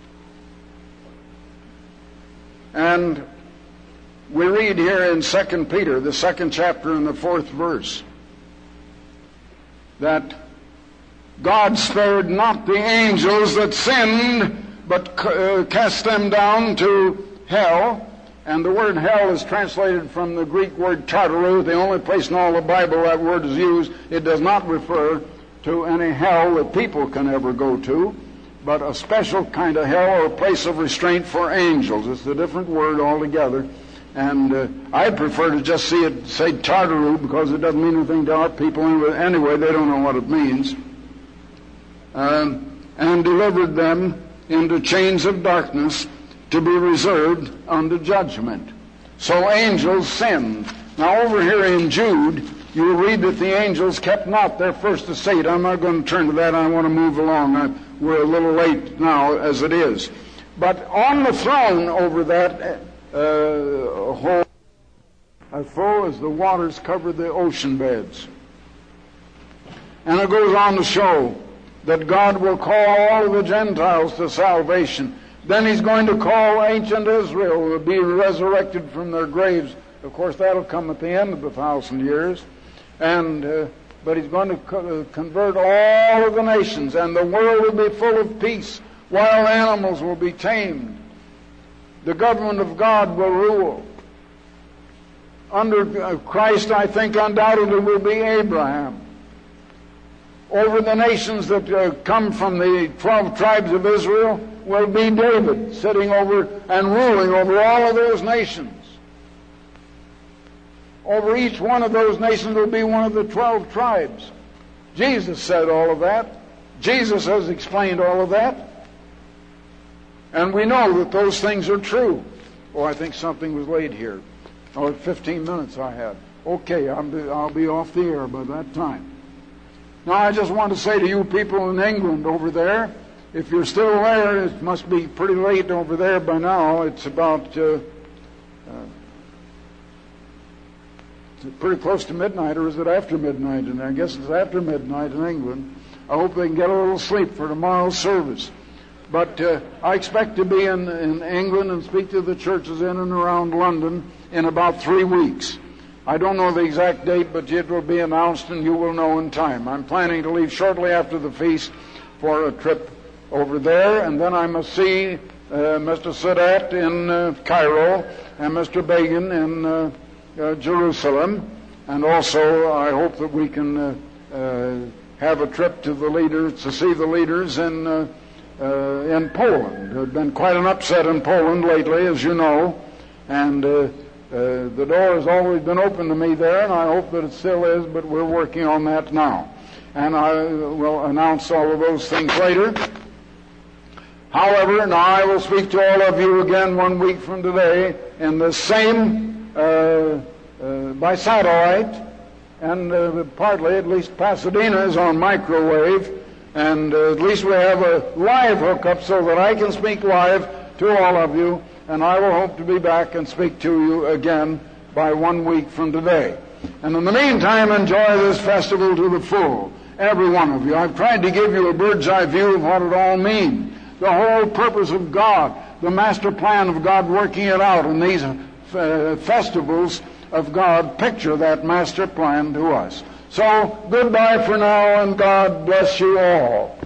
And we read here in Second Peter, the second chapter and the fourth verse, that God spared not the angels that sinned, but uh, cast them down to hell. And the word hell is translated from the Greek word Tartarus, the only place in all the Bible that word is used. It does not refer to any hell that people can ever go to, but a special kind of hell or a place of restraint for angels. It's a different word altogether. And uh, I prefer to just see it say Tartarus because it doesn't mean anything to our people anyway. They don't know what it means. Uh, and delivered them into chains of darkness to be reserved unto judgment. So angels sinned. Now over here in Jude, you will read that the angels kept not their first estate. I'm not going to turn to that. I want to move along. I, we're a little late now as it is. But on the throne over that uh, whole, as full as the waters cover the ocean beds. And it goes on to show that God will call all of the Gentiles to salvation. Then he's going to call ancient Israel to be resurrected from their graves. Of course, that'll come at the end of the thousand years. And uh, but he's going to co- convert all of the nations, and the world will be full of peace. Wild animals will be tamed. The government of God will rule. Under uh, Christ, I think, undoubtedly will be Abraham. Over the nations that uh, come from the twelve tribes of Israel will be David, sitting over and ruling over all of those nations. Over each one of those nations will be one of the twelve tribes. Jesus said all of that. Jesus has explained all of that. And we know that those things are true. Oh, I think something was laid here. Oh, fifteen minutes I had. Okay, I'll be, I'll be off the air by that time. Now, I just want to say to you people in England over there, if you're still there, it must be pretty late over there by now. It's about uh, uh, it's pretty close to midnight, or is it after midnight? And I guess it's after midnight in England. I hope they can get a little sleep for tomorrow's service. But uh, I expect to be in, in England and speak to the churches in and around London in about three weeks. I don't know the exact date, but it will be announced and you will know in time. I'm planning to leave shortly after the feast for a trip over there, and then I must see uh, Mister Sadat in uh, Cairo and Mister Begin in uh, uh, Jerusalem. And also I hope that we can uh, uh, have a trip to the leaders, to see the leaders in, uh, uh, in Poland. There's been quite an upset in Poland lately, as you know, and uh, Uh, the door has always been open to me there, and I hope that it still is, but we're working on that now. And I will announce all of those things later. However, now I will speak to all of you again one week from today in the same, uh, uh, by satellite, and uh, partly, at least Pasadena is on microwave, and uh, at least we have a live hookup so that I can speak live to all of you. And I will hope to be back and speak to you again by one week from today. And in the meantime, enjoy this festival to the full, every one of you. I've tried to give you a bird's eye view of what it all means. The whole purpose of God, the master plan of God working it out. And these uh, festivals of God picture that master plan to us. So, goodbye for now, and God bless you all.